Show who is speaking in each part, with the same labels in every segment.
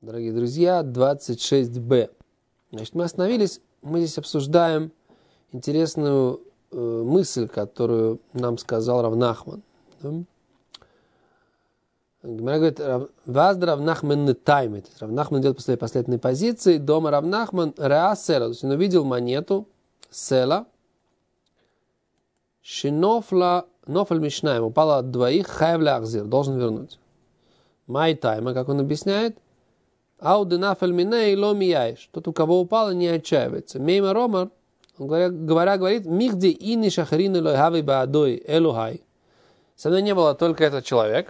Speaker 1: Дорогие друзья, 26b. Значит, мы остановились, мы здесь обсуждаем интересную мысль, которую нам сказал Рав Нахман. Гемара говорит, «Ваз Рав Нахман не таймит». Рав Нахман идет после последней позиции. Дома Рав Нахман реа села. То есть он увидел монету села. Шинофла нофаль мишнаем. Упала от двоих. Хайв лахзир. Должен вернуть. Май тайма, как он объясняет. Ауденафаль миней ло мияеш. Тот, у кого упало, не отчаивается. Мейма ромар. Он говорит, михди ини шахарины лойхави баадой элухай. Со мной не было только этот человек.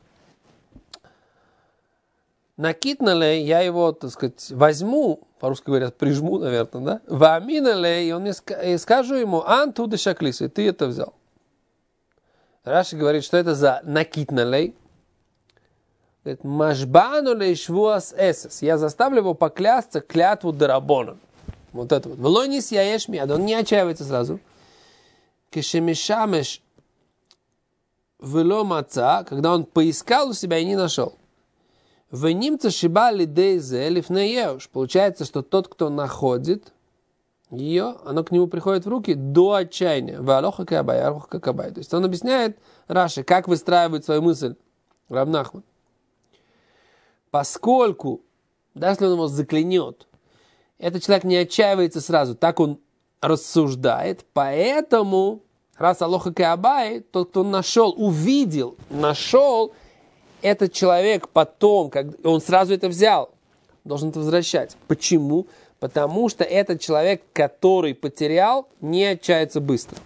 Speaker 1: Накитнале, я его, так сказать, возьму, по-русски говорят, прижму, наверное, да? Вааминале, и он мне скажу ему, анту де шаклис, и ты это взял. Раши говорит, что это за накитнале. Говорит, машбану лей швуас эсэс. Я заставлю его поклясться клятву дарабоном. Вот это вот. Влойнис яеш мияд. Он не отчаивается сразу. Кешемишамеш вело маца, когда он поискал у себя и не нашел. Венимца шибали дейзе лифнееуш. Получается, что тот, кто находит ее, оно к нему приходит в руки до отчаяния. Валоха кабай, алоха кабай. То есть он объясняет Раши, как выстраивает свою мысль Рав Нахман. Поскольку, даже если он его заклянет, этот человек не отчаивается сразу, так он рассуждает, поэтому, раз алоха кабай, тот, кто нашел, увидел, нашел, этот человек потом, когда он сразу это взял, должен это возвращать. Почему? Потому что этот человек, который потерял, не отчается быстро.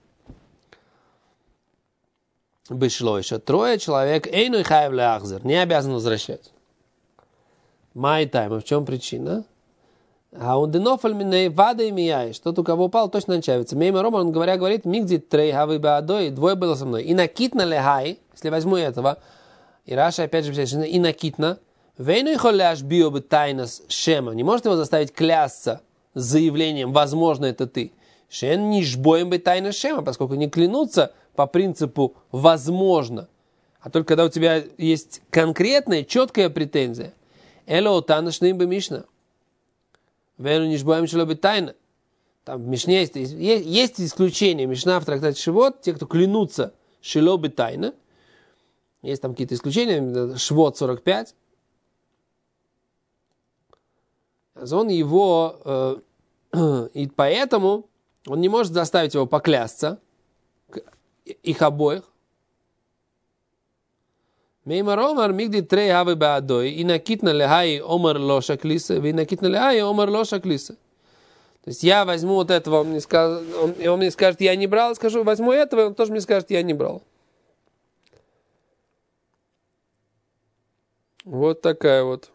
Speaker 1: Вышло еще трое человек, эйну хайв леахзер, не обязан возвращать. Май тайм, в чем причина? А он денофаль миней вада и мияешь. Тот, у кого упал, точно отчаивается. Мейма Рома, он говорит, мигди трей хавы баадой, двое было со мной. И накитна лехай, если возьму этого, и Раша опять же пишет, и накитна, вейну ихоляш био бы тайнас шема. Не может его заставить клясться с заявлением, возможно, это ты. Шен не жбоем бы тайнас шема, поскольку не клянутся по принципу возможно. А только когда у тебя есть конкретная, четкая претензия. Эло танашным бы мишна. Вейну не жбоем шело бы тайна. Там в Мишне есть исключения. Мишна в трактате Шивот, те, кто клянутся шело бы тайна. Есть там какие-то исключения, Швот 45. Он его, и поэтому он не может заставить его поклясться, их обоих. Мейма Ромар мигди трей хавы баадой, и накитна лехай омар лоша клиса, и накитна лехай омар лоша клиса. То есть я возьму вот этого, он мне скажет, я не брал, скажу, возьму этого, он тоже мне скажет, я не брал. Вот такая вот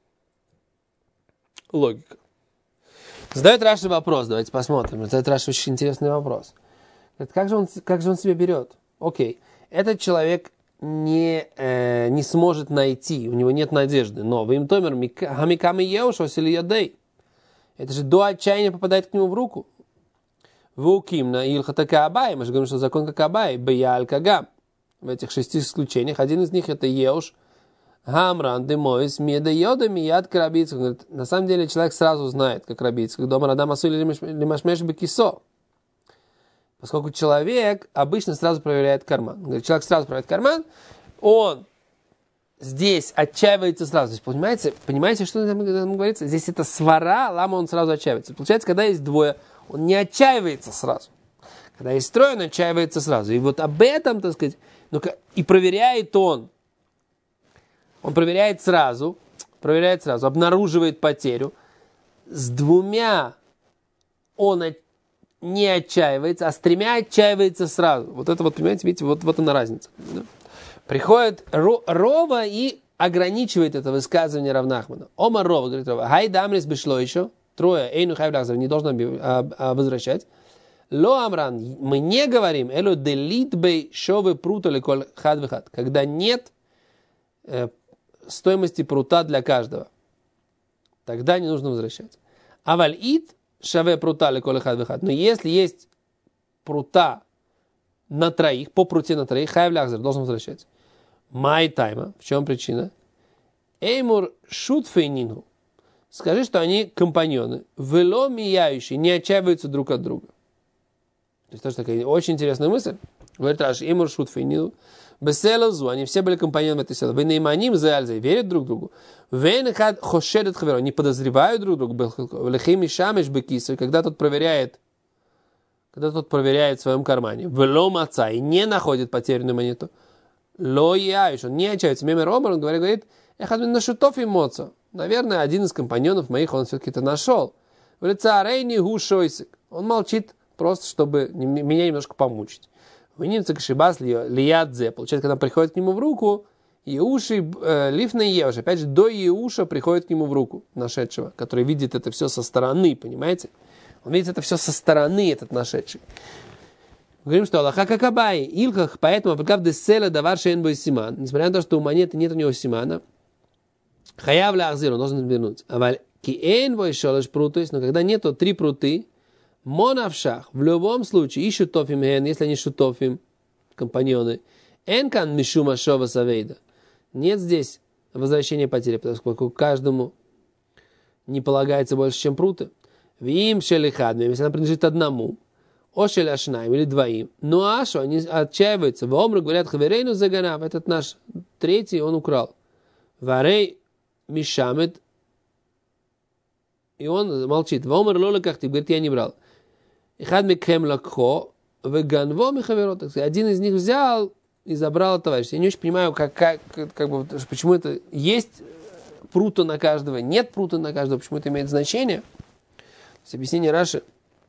Speaker 1: логика. Задает Раши вопрос, давайте посмотрим. Задает Раши очень интересный вопрос. Как же он себя берет? Окей, этот человек не сможет найти, у него нет надежды. Но в им томер хамиками еушос или ядей. Это же до отчаяния попадает к нему в руку. Вукимна илхата каабай. Мы же говорим, что закон каабай. Беяль кагам. В этих 6 исключениях. Один из них это еуш. Гамран демойс меда йода мияд карабицк. На самом деле человек сразу знает, как рабицк. Дома радам асули лимашмеш бекисо. Поскольку человек обычно сразу проверяет карман. Говорит, человек сразу проверяет карман, он здесь отчаивается сразу. То есть, понимаете, что там говорится? Здесь это свара, лама, он сразу отчаивается. Получается, когда есть двое, он не отчаивается сразу. Когда есть трое, он отчаивается сразу. И вот об этом, так сказать, и проверяет он проверяет сразу, обнаруживает потерю. С двумя он не отчаивается, а с 3 отчаивается сразу. Вот это вот, понимаете, видите, вот она разница. Да? Приходит Рова и ограничивает это высказывание Рав Нахмана. Омар Рова, говорит Рова, хай дамрис beшло еще, трое, эйну хайв лахзар, не должен возвращать. Ло амран, мы не говорим, эло делит бей шовы прута леколь хад вехад, когда нет стоимости прута для каждого. Тогда не нужно возвращать. Аваль ит шаве прута леколь хад вехад. Но если есть прута на троих, по пруте на троих, хайв лахзар, должен возвращать. Май тайма. В чем причина? Эймур шутфейнину. Скажи, что они компаньоны. Вело мияющие, не отчаиваются друг от друга. То есть тоже такая очень интересная мысль. Говорит Раши, Эймур шутфейнину. Беселазу, они все были компаньонами этой селы. Венейманим заальзай, верят друг другу. Венехад хошедет хаверо, не подозревают друг друга. Лехими шамеш бекису, когда тот проверяет в своем кармане. Вело маца, и не находит потерянную монету. Ло яиш, он не отчаивается. Мемер Омар, он говорит, эхад на шутов и моцо. Наверное, один из компаньонов моих он все-таки это нашел. В лица Рейни гушойсик. Он молчит, просто чтобы меня немножко помучить. Вынемца кашибас лиядзе. Получается, когда приходит к нему в руку, Еуши лифна Еуш. Опять же, до Еуша приходит к нему в руку нашедшего, который видит это все со стороны, понимаете? Он видит это все со стороны, этот нашедший. Говорим, что Аллаха какабай, илках, поэтому априкав десселя давар шейн бой симан. Несмотря на то, что у монеты нет у него симана, хаяв ля ахзир, он должен вернуть. Аваль киэн бой шолеш прутуис, но когда нету 3 пруты, монавшах, в любом случае, и шутофим ген, если они шутофим, компаньоны, энкан мишума шова савейда. Нет здесь возвращения потери, поскольку каждому не полагается больше, чем пруты. Вим шелихадмем, если она принадлежит одному, ошель ашнаем или двоим. Ну ашу, они отчаиваются. В омру говорят, хаверейну заганав, этот наш третий, он украл. Варей мишамет, и он молчит. В омру лолаках, ты говорит, я не брал. Ихадми кем лакхо, веганво михаверот. Один из них взял и забрал товарища. Я не очень понимаю, почему это есть прута на каждого, нет прута на каждого, почему это имеет значение. С объяснения Раши.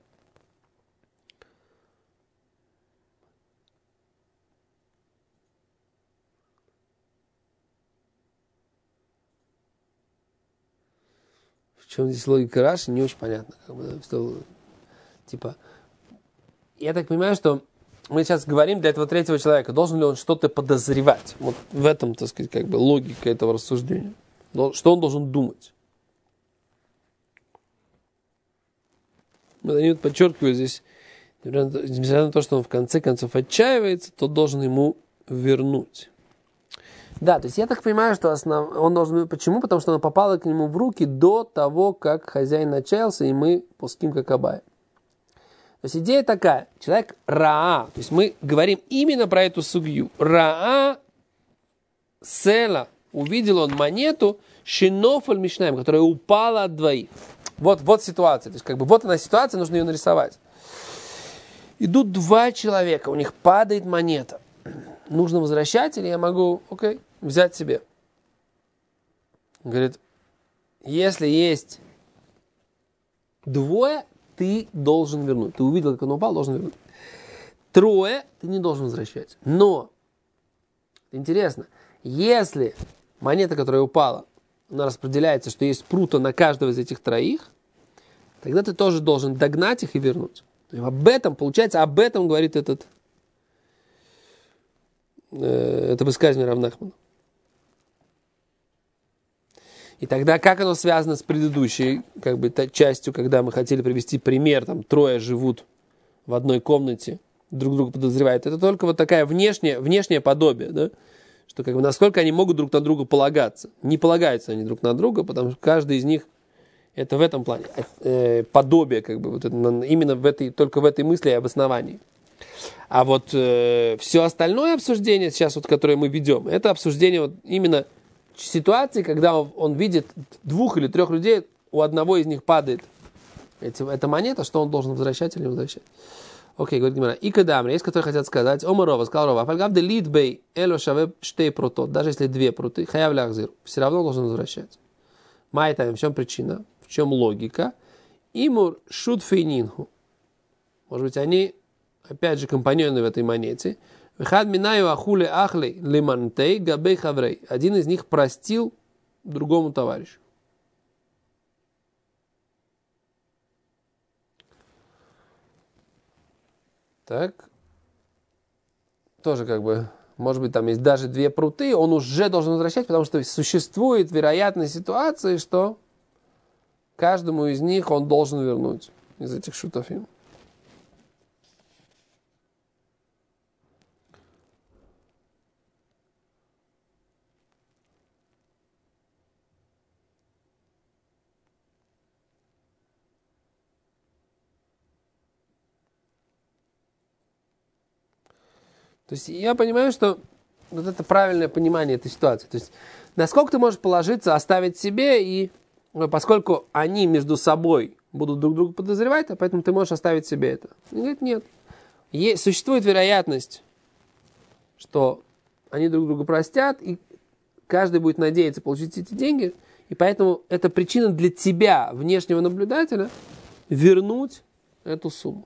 Speaker 1: В чем здесь логика Раши, не очень понятно. Типа, я так понимаю, что мы сейчас говорим для этого третьего человека, должен ли он что-то подозревать. Вот в этом, так сказать, логика этого рассуждения. Что он должен думать. Они подчеркивают здесь, несмотря на то, что он в конце концов отчаивается, тот должен ему вернуть. Да, то есть я так понимаю, что он должен... Почему? Потому что она попала к нему в руки до того, как хозяин отчаялся, и мы пуским как Абай. То есть идея такая. Человек Раа. То есть мы говорим именно про эту сугью. Раа села. Увидел он монету шинофаль мишнаем, которая упала от двоих. Вот ситуация. То есть вот она ситуация, нужно ее нарисовать. Идут 2 человека, у них падает монета. Нужно возвращать или я могу, взять себе? Говорит, если есть 2, ты должен вернуть. Ты увидел, как он упал, должен вернуть. 3 ты не должен возвращать. Но, интересно, если монета, которая упала, она распределяется, что есть прута на каждого из этих 3, тогда ты тоже должен догнать их и вернуть. И об этом говорит это высказывание Рав Нахмана. И тогда как оно связано с предыдущей частью, когда мы хотели привести пример, 3 живут в одной комнате, друг друга подозревают. Это только вот такая внешнее подобие, да? Что насколько они могут друг на друга полагаться. Не полагаются они друг на друга, потому что каждый из них это в этом плане подобие, именно только в этой мысли и обосновании. А вот все остальное обсуждение сейчас, которое мы ведем, это обсуждение именно ситуации, когда он видит 2 или 3 людей, у одного из них падает эта монета, что он должен возвращать или не возвращать. Окей, говорит Гимара. И кадамри, есть, которые хотят сказать, Омарова, сказал Рова, фальгав де литбей эло шаве штей прутот, даже если 2 пруты, хаяв ляхзир, все равно должен возвращать. Майта, в чем причина, в чем логика? Имур шут фейнинху. Может быть, они, опять же, компаньоны в этой монете. Вихад минаю ахуле ахлей лимантей габей хаврей. Один из них простил другому товарищу. Так. Тоже может быть, там есть даже 2 пруты, он уже должен возвращать, потому что существует вероятность ситуации, что каждому из них он должен вернуть из этих шутофим. То есть я понимаю, что вот это правильное понимание этой ситуации. То есть насколько ты можешь положиться, оставить себе, и поскольку они между собой будут друг друга подозревать, а поэтому ты можешь оставить себе это. И говорит, нет. Существует вероятность, что они друг друга простят, и каждый будет надеяться получить эти деньги, и поэтому это причина для тебя, внешнего наблюдателя, вернуть эту сумму.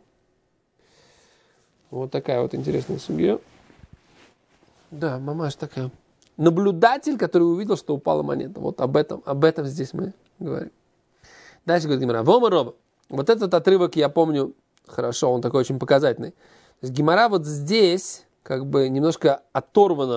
Speaker 1: Вот такая вот интересная судья. Да, мамаш такая. Наблюдатель, который увидел, что упала монета. Вот об этом здесь мы говорим. Дальше говорит Гемара. Вома Роба. Вот этот отрывок я помню хорошо, он такой очень показательный. То есть Гемара вот здесь как бы немножко оторвана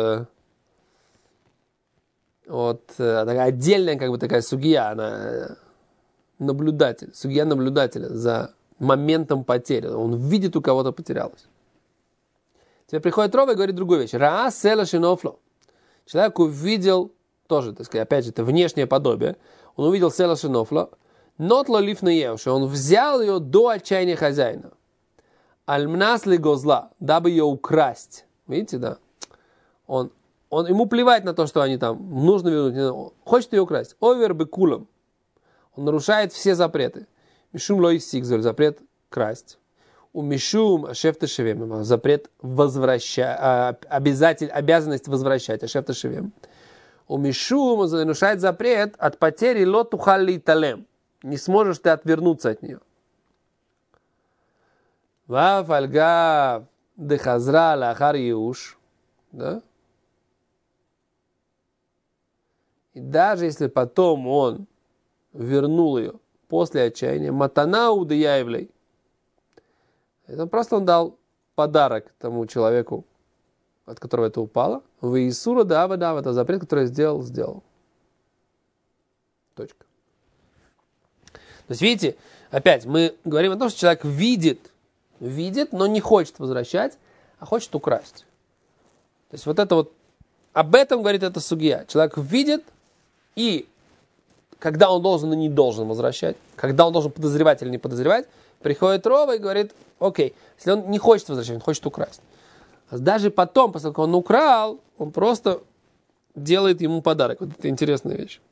Speaker 1: такая отдельная как бы такая сугия, она сугия наблюдателя за моментом потери. Он видит, у кого-то потерялось. Теперь приходит Рова и говорит другую вещь. Раа села шинофло. Человек увидел, тоже, так сказать, опять же, это внешнее подобие. Он увидел села шинофло. Нотло лиф наевши. Он взял ее до отчаяния хозяина. Альмнас ли гозла, дабы ее украсть. Видите, да? Ему плевать на то, что они там, нужно вернуть. Хочет ее украсть. Овер бекулом. Он нарушает все запреты. Мишум лоих сигзоль, запрет красть. У Мишум ашефта шевем, запрет возвращать, обязанность возвращать, ашефта шевем. У Мишум он нарушает запрет от потери лоту халли талем. Не сможешь ты отвернуться от нее. Ва фальга дехазра лахар юш, да? И даже если потом он вернул ее после отчаяния, матанау деяевлей. Это просто он дал подарок тому человеку, от которого это упало. В Иисура дава, это запрет, который сделал. Точка. То есть, видите, опять мы говорим о том, что человек видит, но не хочет возвращать, а хочет украсть. То есть, вот это вот, об этом говорит эта сугия. Человек видит, и когда он должен и не должен возвращать, когда он должен подозревать или не подозревать, приходит Рова и говорит, окей, если он не хочет возвращать, он хочет украсть. Даже потом, поскольку он украл, он просто делает ему подарок. Вот это интересная вещь.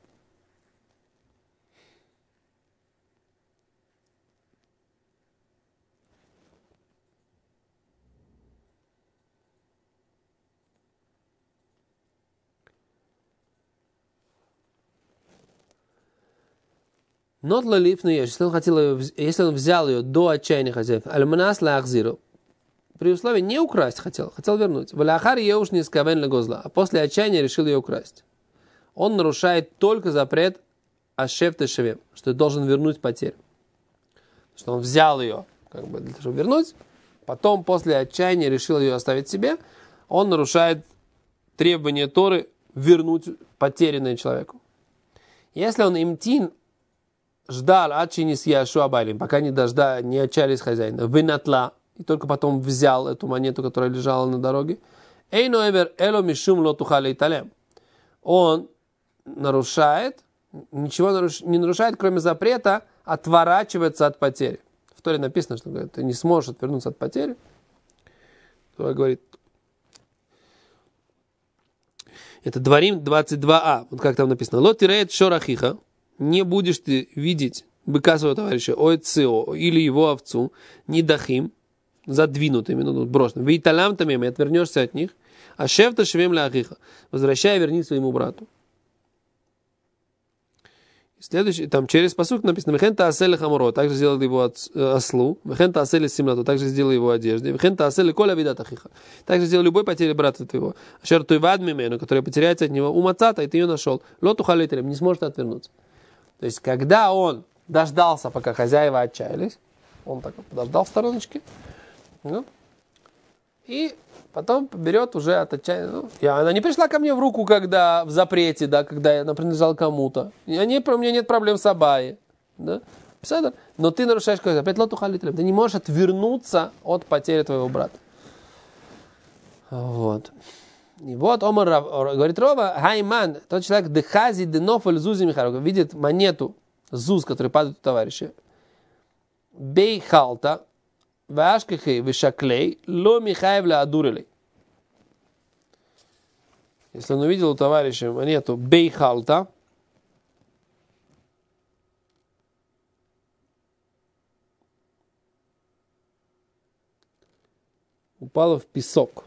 Speaker 1: Нот лалиф, но если он взял ее до отчаяния хозяев, альманас лахзиру, при условии не украсть хотел вернуть. Валяхар ее уж не скавен легозла, а после отчаяния решил ее украсть. Он нарушает только запрет ашефта шевем, что должен вернуть потерю. Что он взял ее, как бы для того, чтобы вернуть, потом после отчаяния решил ее оставить себе, он нарушает требование Торы вернуть потерянное человеку. Если он имтин ждал ачинис яшу абайлим, пока не отчаялись хозяина, вынатла, и только потом взял эту монету, которая лежала на дороге. Эйно эвер эло мишум лотухали италем. Он нарушает, ничего не нарушает, кроме запрета отворачиваться от потери. В Торе написано, что говорит, ты не сможешь отвернуться от потери. Тора говорит, это Дворим 22а, вот как там написано. Лот тиреет шорахиха, не будешь ты видеть быка своего товарища, ойцио, или его овцу, нидахим, задвинутыми, брошенными. Вейталам тамем, и отвернешься от них. А шефта шевем ляхиха, возвращай, верни своему брату. Следующий, там через пасук написано, вехента асели хамуро, также сделал его ослу, вехента асели симлату, также сделал его одежде, вехента асели коля видат ахиха, также сделал любой потери брата твоего, ашер туйвад мимену, который потеряется от него, умацата, и ты ее нашел, лоту халителем, не сможет отвернуться. То есть, когда он дождался, пока хозяева отчаялись, он так подождал в стороночке, ну, и потом берет уже от отчаяния. Она не пришла ко мне в руку, когда в запрете, да, когда она принадлежала кому-то. У меня нет проблем с Абайей. Да? Но ты нарушаешь какой-то запрет, лотухалителем. Ты не можешь отвернуться от потери твоего брата. Вот. И вот Омар говорит Рова, Хайман, тот человек, дехази денофаль зузи михарок, видит монету, зуз, который падает у товарища. Бей халта, вашкахей вишаклей, ло михаев ла адурелей. Если он увидел у товарища монету бейхалта, упала в песок.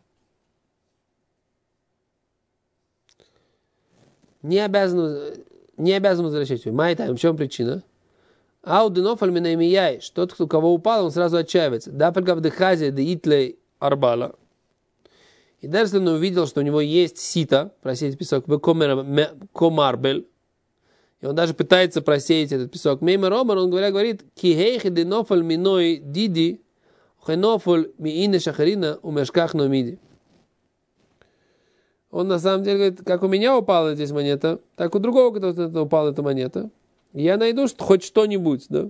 Speaker 1: Не обязан возвращать ее. Майтай, в чем причина? Ауденофаль минаймияиш. Тот, у кого упал, он сразу отчаивается. Да, только в дыхазе, да итлей арбала. И даже если он увидел, что у него есть сито, просеять песок, комарбель, и он даже пытается просеять этот песок. Меймер Омар, он говорит, кихейхи денофаль миной диди, хенофаль миине шахарина умешках номиди. Он на самом деле говорит, как у меня упала здесь монета, так у другого кто-то упала эта монета. Я найду хоть что-нибудь, да.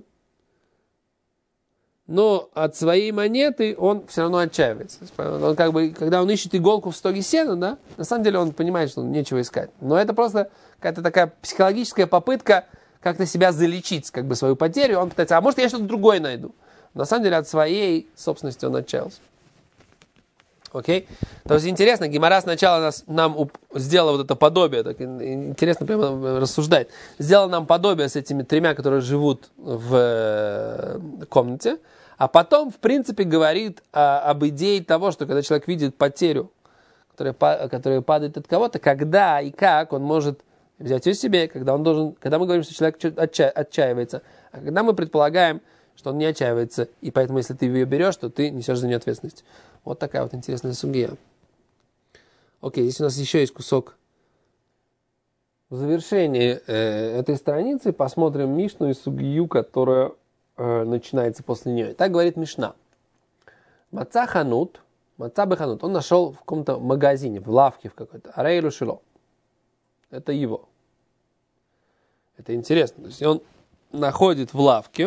Speaker 1: Но от своей монеты он все равно отчаивается. Он как бы, когда он ищет иголку в стоге сена, да, на самом деле он понимает, что нечего искать. Но это просто какая-то такая психологическая попытка как-то себя залечить, как бы свою потерю. Он пытается, а может я что-то другое найду. Но на самом деле от своей собственности он отчаялся. Окей? То есть интересно, Гемара сначала нам сделала вот это подобие, так интересно прямо рассуждать, сделала нам подобие с этими тремя, которые живут в комнате, а потом, в принципе, говорит об идее того, что когда человек видит потерю, которая падает от кого-то, когда и как он может взять ее себе, когда мы говорим, что человек отчаивается, а когда мы предполагаем, что он не отчаивается, и поэтому, если ты ее берешь, то ты несешь за нее ответственность. Вот такая вот интересная сугия. Окей, здесь у нас еще есть кусок. В завершении этой страницы посмотрим Мишну и сугию, которая начинается после нее. Так говорит Мишна. Маца беханут. Он нашел в каком-то магазине, в лавке в какой-то. Арейру шило. Это его. Это интересно. То есть он находит в лавке.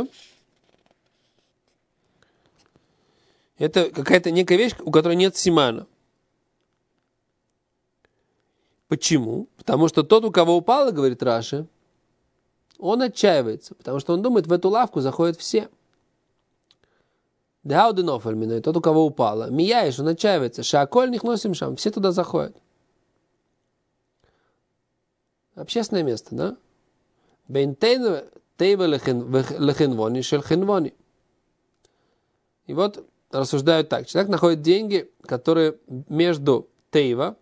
Speaker 1: Это какая-то некая вещь, у которой нет симана. Почему? Потому что тот, у кого упало, говорит Раши, он отчаивается, потому что он думает, в эту лавку заходят все. Деауденофальмина, тот, у кого упало. Мияешь, он отчаивается. Шаколь них носим шам, все туда заходят. Общественное место, да? Бейнтейн тейва лехенвони шель хенвони. И вот рассуждают так. Человек находит деньги, которые между тейва.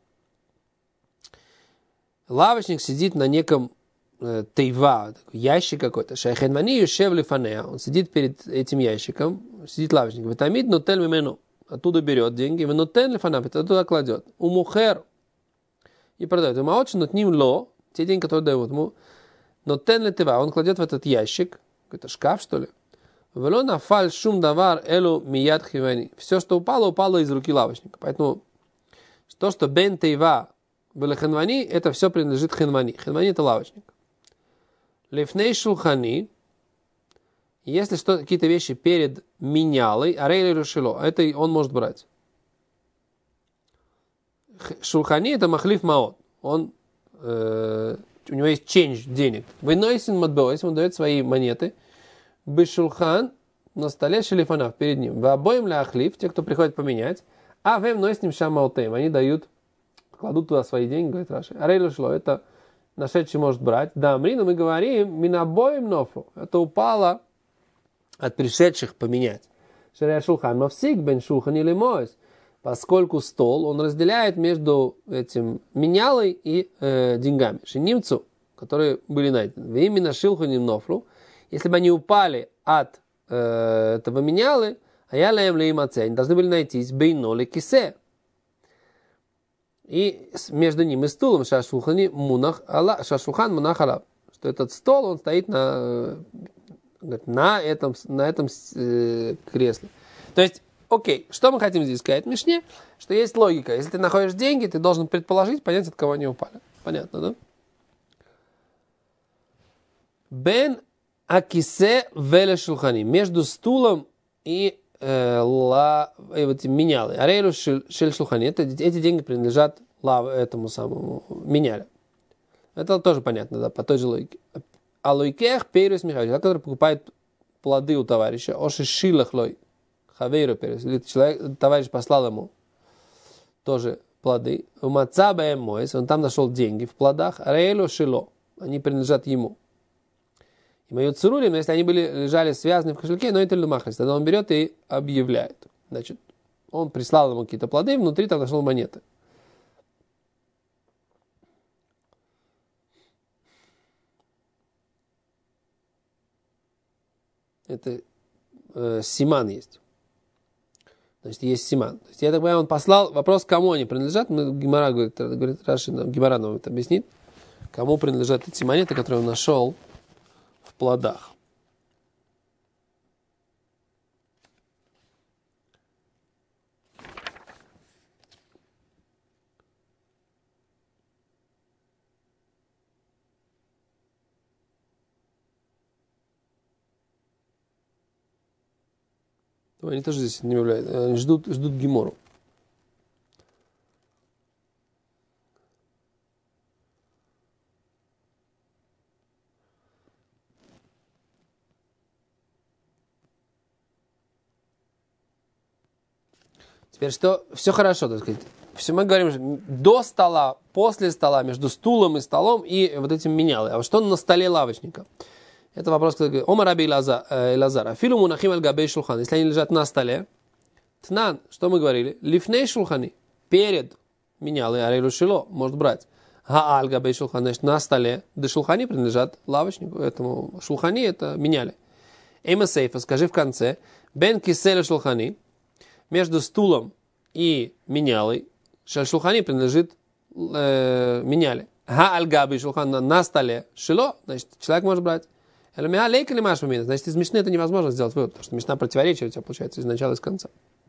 Speaker 1: Лавочник сидит на неком тейва, ящик какой-то. Шайхенвани юшев лифанеа. Он сидит перед этим ящиком. Сидит лавочник. Витамид нотель мимену. Оттуда берет деньги. Венотен лифанап. Оттуда кладет. Умухер. И продает. Умаочи нотним ло. Те деньги, которые дают ему. Нотен литева. Он кладет в этот ящик. Какой-то шкаф, что ли. Вело нафаль шум давар элу мияд хивани. Все, что упало из руки лавочника. Поэтому то, что бен тейва было хенвани, это все принадлежит хенвани. Хенвани это лавочник. Лифней шулхани, если какие-то вещи перед менялой, арейли рушило, это он может брать. Шулхани это махлиф маот. У него есть change денег. Выносин матбо, если он дает свои монеты, бешулхан на столе шелифанав перед ним. В обоим ляхлиф, те, кто приходит поменять, а вем носим шамаутем, они кладут туда свои деньги, говорит Раши. Арейли шло, это нашедший может брать. Да, Амрина, мы говорим, минабоим нофу. Это упало от пришедших поменять. Шаря шулхан мавсик бен шулхан или моис. Поскольку стол, он разделяет между этим менялой и деньгами. Шинимцу, которые были найдены. Вы именно шилханим нофлу. Если бы они упали от этого менялы, а я лаем леймаце, они должны были найтись бейноли кисе. И между ним и стулом шашулхан мунах алаб, что этот стол, он стоит на этом кресле. То есть, окей, что мы хотим здесь сказать в Мишне? Что есть логика. Если ты находишь деньги, ты должен предположить, понять, от кого они упали. Понятно, да? Бен акисе веле шулхани. Между стулом и менялы. Арейлу шель шулхани. Эти деньги принадлежат этому самому меняле. Это тоже понятно, да, по той же логике. А лойкех перес михаил, который покупает плоды у товарища, оши шилах лой, хавейру перес, или товарищ послал ему тоже плоды. Умацабаем мойс, он там нашел деньги в плодах. Рейло шило, они принадлежат ему. И мою цирулим, но если они лежали связаны в кошельке, но это люмахрис, тогда он берет и объявляет. Значит, он прислал ему какие-то плоды, внутри там нашел монеты. Это симан есть. Значит, есть симан. То есть, я так понимаю, он послал, вопрос, кому они принадлежат, Гемара говорит Раши, Гемара нам это объяснит, кому принадлежат эти монеты, которые он нашел в плодах. Они тоже здесь не являются. Они ждут Гемору. Теперь что? Все хорошо, так сказать. Все мы говорим до стола, после стола, между стулом и столом и вот этим менялы. А что на столе лавочника? Это вопрос, когда говорит, Ома Раби Илазар. Филу мунахим аль габей шулхан. Если они лежат на столе, тнан, что мы говорили? Лифней шулхани. Перед менялы, арелю шило, может брать. Га аль габей шулхан. Значит, на столе. Да шулхани принадлежат лавочнику. Этому шулхани это меняли. Эйма сейфа, скажи в конце. Бен киселя шулхани. Между стулом и менялой. Шулхани принадлежит меняли. Га аль габей шулхан на столе. Шило, значит, человек может брать. Значит, из Мишны это невозможно сделать вывод, потому что Мишна противоречие у тебя получается из начала и с конца.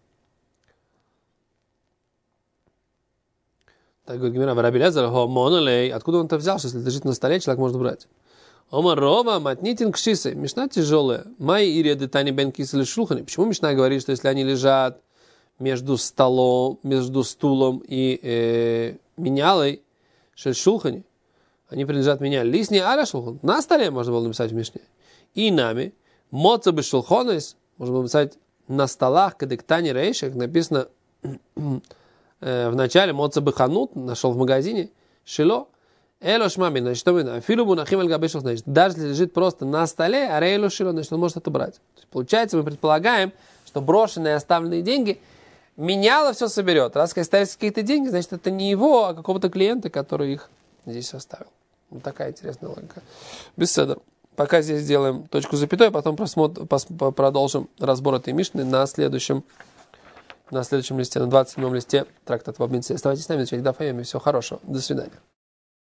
Speaker 1: Так говорит Гемара, Раби Элиэзер, откуда он это взял, что если лежит на столе, человек может брать? Омар Рова, матнитин кшисы. Мишна тяжелая. Май ири детани бен кисель шулхани. Почему Мишна говорит, что если они лежат между столом, между стулом и менялой, шулхани, они принадлежат меня. Лисни аля шулхан. На столе можно было написать в Мишне. И нами. Моца бы шулхонес. Можно было написать на столах, кадыктани рейшек. Написано в начале. Моца бы ханут. Нашел в магазине. Шило. Эло шмами. Значит, что мы? Филу мунахим аль габей шулхан. Значит, даже если лежит просто на столе, а рейло шило, значит, он может это брать. То есть, получается, мы предполагаем, что брошенные оставленные деньги меняло все соберет. Раз остались какие-то деньги, значит, это не его, а какого-то клиента, который их здесь оставил. Вот такая интересная логика. Беседа. Пока здесь сделаем точку запятой, потом продолжим разбор этой Мишны на следующем листе, на 27-м листе трактата Баб Меция. Оставайтесь с нами, изучайте Даф Йоми. Всего хорошего. До свидания.